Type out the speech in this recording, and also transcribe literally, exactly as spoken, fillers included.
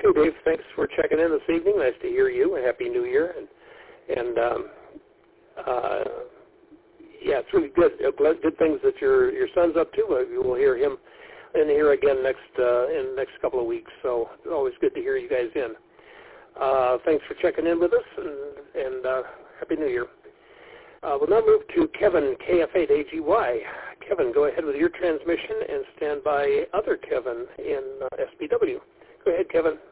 Okay, Dave, thanks for checking in this evening. Nice to hear you. Happy New Year. And, and um, uh, yeah, it's really good. Good things that your your son's up to. Uh, we'll hear him in here again next uh, in the next couple of weeks. So it's always good to hear you guys in. Uh, thanks for checking in with us, and, and uh, Happy New Year. Uh, we'll now move to Kevin, K F eight A G Y. Kevin, go ahead with your transmission and stand by other Kevin in uh, S B W. Go ahead, Kevin.